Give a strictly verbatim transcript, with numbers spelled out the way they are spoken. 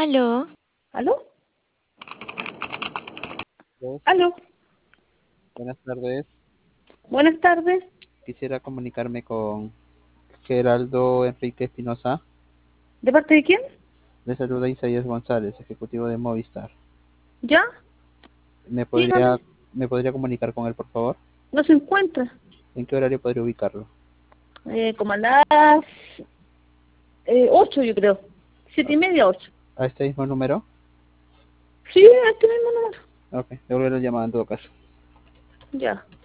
Aló. ¿Aló? Dos. ¿Aló? Buenas tardes. Buenas tardes. Quisiera comunicarme con Geraldo Enrique Espinosa. ¿De parte de quién? Le saluda Isaías González, ejecutivo de Movistar. ¿Ya? ¿Me Dígame. podría, me podría comunicar con él, por favor? No se encuentra. ¿En qué horario podría ubicarlo? Eh, como a las eh, ocho, yo creo. Siete y media, ocho. ¿A este mismo número? Sí, a este mismo número. Ok, devuelvo la llamada en todo caso. Ya.